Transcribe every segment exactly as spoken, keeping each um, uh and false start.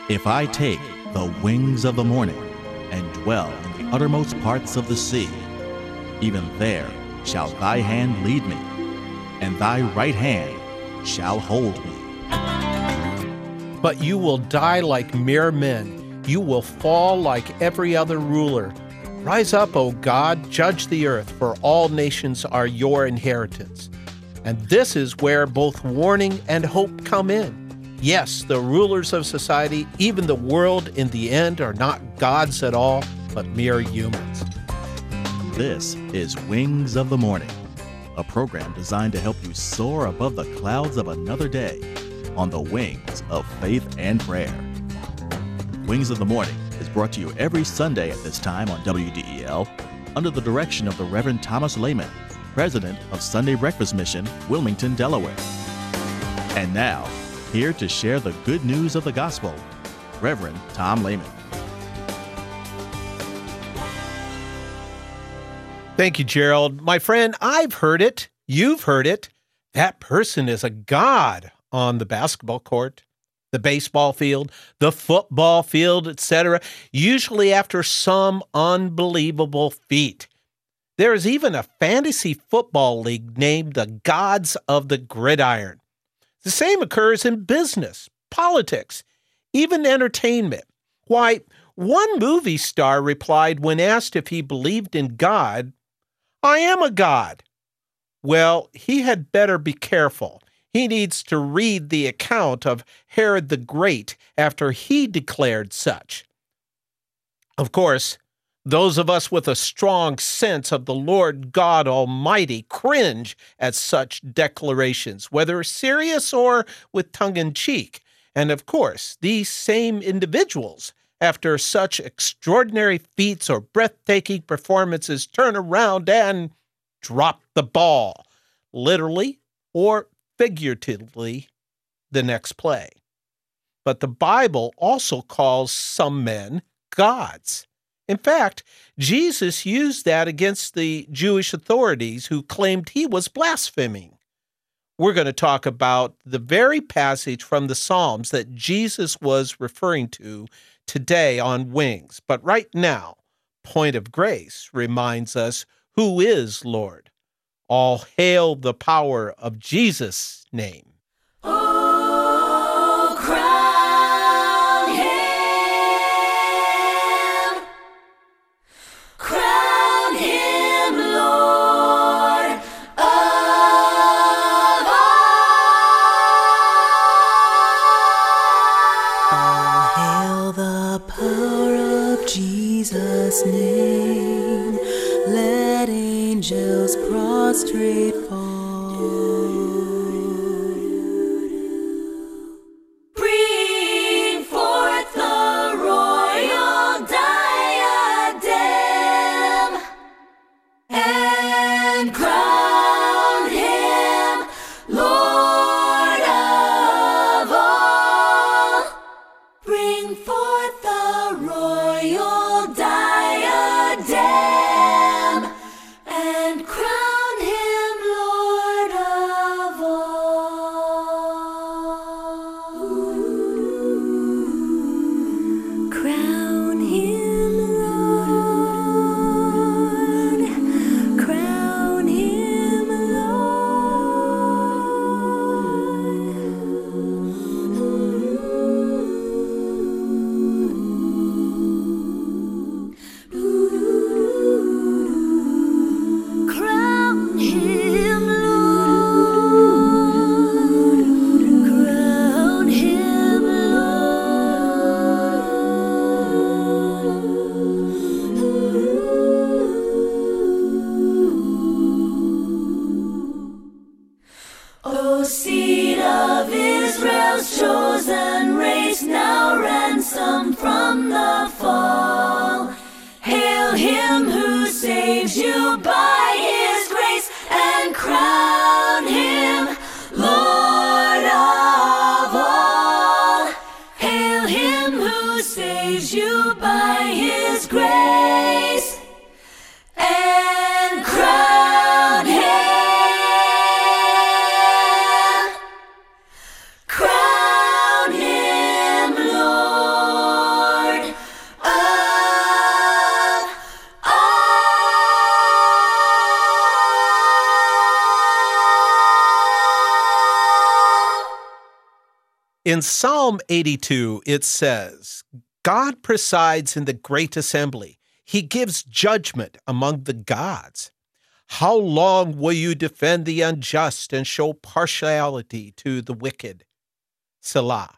If I take the wings of the morning and dwell in the uttermost parts of the sea, even there shall thy hand lead me, and thy right hand shall hold me. But you will die like mere men. You will fall like every other ruler. Rise up, O God, judge the earth, for all nations are your inheritance. And this is where both warning and hope come in. Yes, the rulers of society, even the world in the end, are not gods at all, but mere humans. This is Wings of the Morning, a program designed to help you soar above the clouds of another day on the wings of faith and prayer. Wings of the Morning is brought to you every Sunday at this time on W D E L under the direction of the Reverend Thomas Lehman, President of Sunday Breakfast Mission, Wilmington, Delaware. And now, here to share the good news of the gospel, Reverend Tom Lehman. Thank you, Gerald. My friend, I've heard it. You've heard it. That person is a god on the basketball court, the baseball field, the football field, et cetera, usually after some unbelievable feat. There is even a fantasy football league named the Gods of the Gridiron. The same occurs in business, politics, even entertainment. Why, one movie star replied when asked if he believed in God, "I am a god." Well, he had better be careful. He needs to read the account of Herod the Great after he declared such. Of course, those of us with a strong sense of the Lord God Almighty cringe at such declarations, whether serious or with tongue-in-cheek. And of course, these same individuals, after such extraordinary feats or breathtaking performances, turn around and drop the ball, literally or figuratively, the next play. But the Bible also calls some men gods. In fact, Jesus used that against the Jewish authorities who claimed he was blaspheming. We're going to talk about the very passage from the Psalms that Jesus was referring to today on Wings. But right now, Point of Grace reminds us who is Lord. All hail the power of Jesus' name. Oh, crown him, crown him Lord of all. All hail the power of Jesus' name. Let angels prostrate fall. Bring forth the royal diadem and crown him Lord of all. Bring forth the royal diadem and crown him Lord of all. Crown him Lord. Crown him Lord. Crown him Lord. Crown him Lord. O seed of Israel's chosen race, now ransomed from the fall. Hail him who saves you by his grace, and crown him Lord of all. Hail him who saves you by his grace, and crown him, crown him Lord. In Psalm eighty-two, it says, God presides in the great assembly. He gives judgment among the gods. How long will you defend the unjust and show partiality to the wicked? Selah.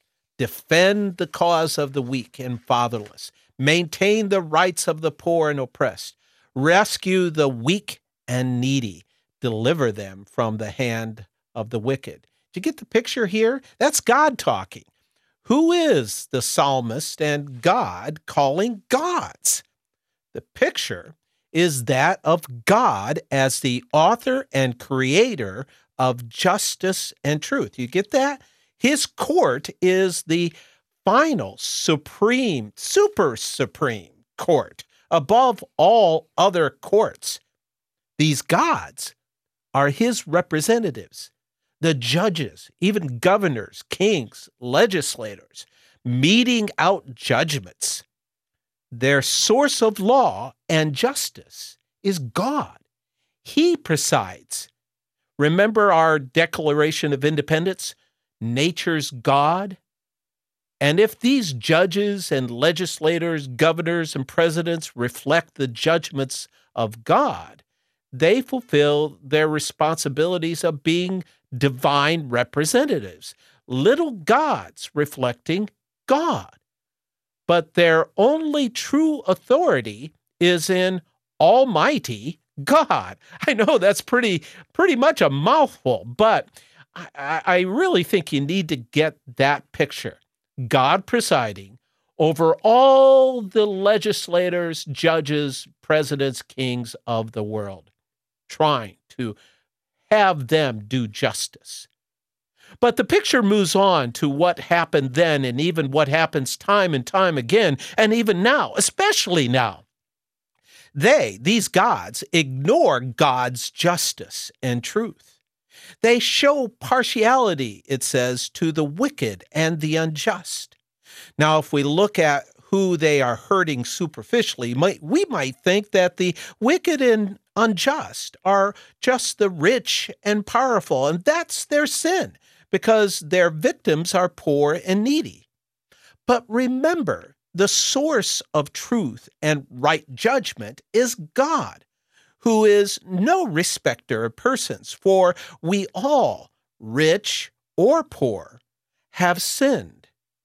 Defend the cause of the weak and fatherless. Maintain the rights of the poor and oppressed. Rescue the weak and needy. Deliver them from the hand of the wicked. Did you get the picture here? That's God talking. Who is the psalmist and God calling gods? The picture is that of God as the author and creator of justice and truth. You get that? His court is the final, supreme, super supreme court above all other courts. These gods are his representatives, the judges, even governors, kings, legislators, meting out judgments. Their source of law and justice is God. He presides. Remember our Declaration of Independence? Nature's God. And if these judges and legislators, governors and presidents reflect the judgments of God, they fulfill their responsibilities of being divine representatives, little gods reflecting God. But their only true authority is in Almighty God. I know that's pretty, pretty much a mouthful, but I, I really think you need to get that picture. God presiding over all the legislators, judges, presidents, kings of the world, trying to have them do justice. But the picture moves on to what happened then and even what happens time and time again, and even now, especially now. They, these gods, ignore God's justice and truth. They show partiality, it says, to the wicked and the unjust. Now, if we look at who they are hurting superficially, we might think that the wicked and unjust are just the rich and powerful, and that's their sin, because their victims are poor and needy. But remember, the source of truth and right judgment is God, who is no respecter of persons, for we all, rich or poor, have sinned.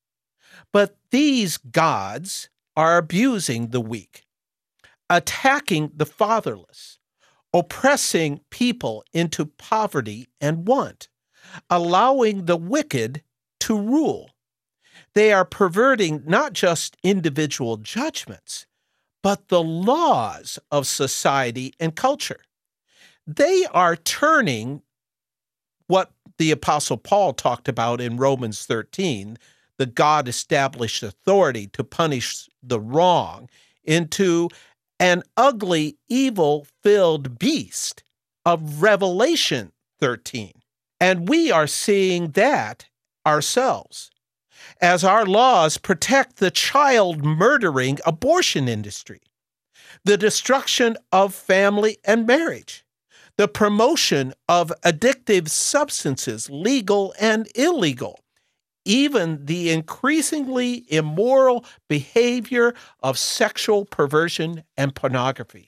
But these gods are abusing the weak, attacking the fatherless, oppressing people into poverty and want, allowing the wicked to rule. They are perverting not just individual judgments, but the laws of society and culture. They are turning what the Apostle Paul talked about in Romans thirteen, the God-established authority to punish the wrong, into an ugly, evil-filled beast of Revelation thirteen. And we are seeing that ourselves, as our laws protect the child-murdering abortion industry, the destruction of family and marriage, the promotion of addictive substances, legal and illegal, even the increasingly immoral behavior of sexual perversion and pornography.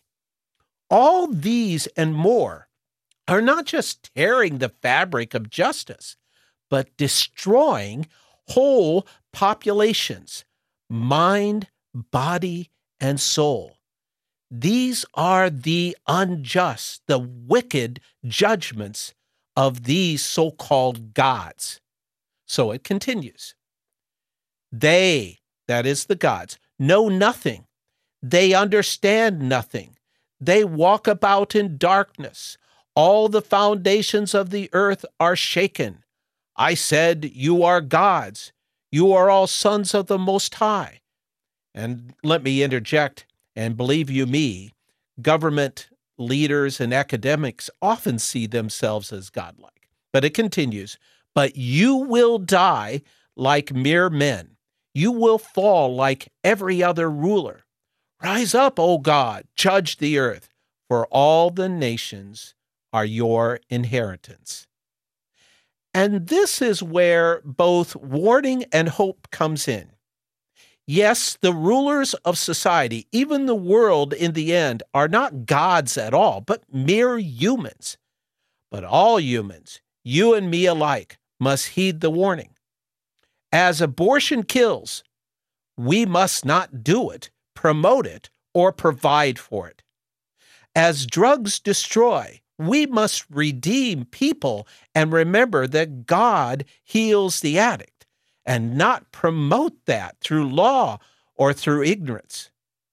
All these and more are not just tearing the fabric of justice, but destroying whole populations, mind, body, and soul. These are the unjust, the wicked judgments of these so-called gods. So it continues. They, that is the gods, know nothing. They understand nothing. They walk about in darkness. All the foundations of the earth are shaken. I said, you are gods. You are all sons of the Most High. And let me interject, and believe you me, government leaders and academics often see themselves as godlike. But it continues, but you will die like mere men. You will fall like every other ruler. Rise up, O God, judge the earth, for all the nations are your inheritance. And this is where both warning and hope comes in. Yes, the rulers of society, even the world in the end, are not gods at all, but mere humans. But all humans, you and me alike, must heed the warning. As abortion kills, we must not do it, promote it, or provide for it. As drugs destroy, we must redeem people and remember that God heals the addict and not promote that through law or through ignorance.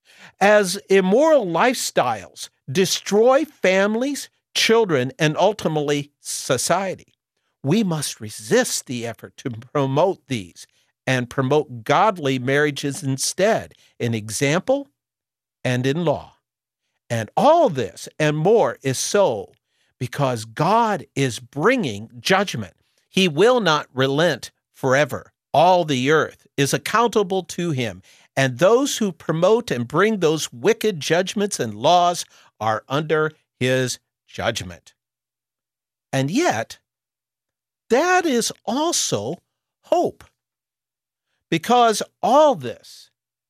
As immoral lifestyles destroy families, children, and ultimately society, we must resist the effort to promote these and promote godly marriages instead, in example and in law. And all this and more is so because God is bringing judgment. He will not relent forever. All the earth is accountable to him, and those who promote and bring those wicked judgments and laws are under his judgment. And yet, that is also hope, because all this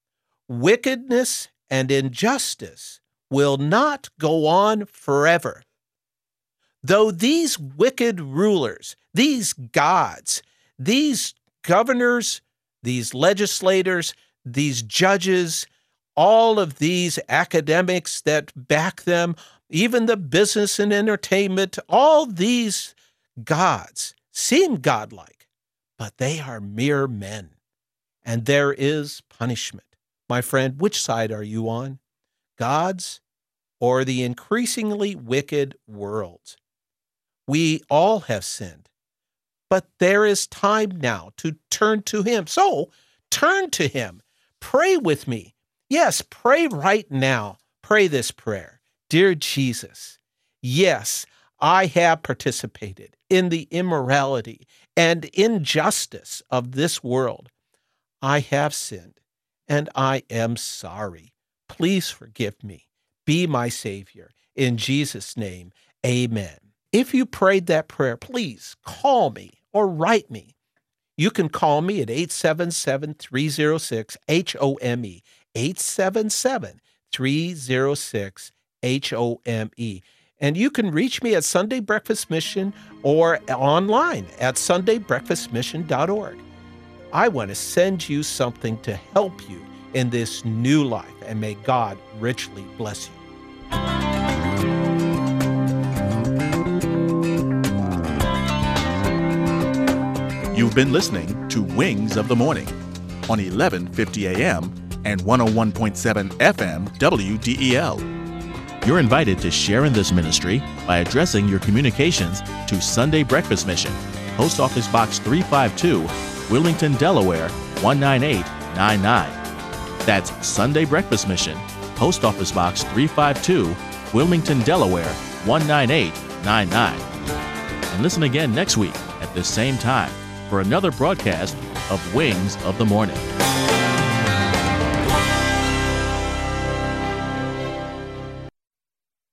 wickedness and injustice will not go on forever. Though these wicked rulers, these gods, these governors, these legislators, these judges, all of these academics that back them, even the business and entertainment, all these gods seem godlike, but they are mere men, and there is punishment. My friend, which side are you on? God's or the increasingly wicked world's? We all have sinned, but there is time now to turn to him. So turn to him. Pray with me. Yes, pray right now. Pray this prayer. Dear Jesus, yes, I have participated in the immorality and injustice of this world. I have sinned, and I am sorry. Please forgive me. Be my Savior. In Jesus' name, amen. If you prayed that prayer, please call me or write me. You can call me at eight seven seven, three oh six, H O M E, eight seven seven, three oh six, H O M E. And you can reach me at Sunday Breakfast Mission or online at sunday breakfast mission dot org. I want to send you something to help you in this new life, and may God richly bless you. You've been listening to Wings of the Morning on eleven fifty a.m. and one oh one point seven F M W D E L. You're invited to share in this ministry by addressing your communications to Sunday Breakfast Mission, Post Office Box three fifty-two, Wilmington, Delaware, one nine eight nine nine. That's Sunday Breakfast Mission, Post Office Box three fifty-two, Wilmington, Delaware, one nine eight nine nine. And listen again next week at this same time for another broadcast of Wings of the Morning.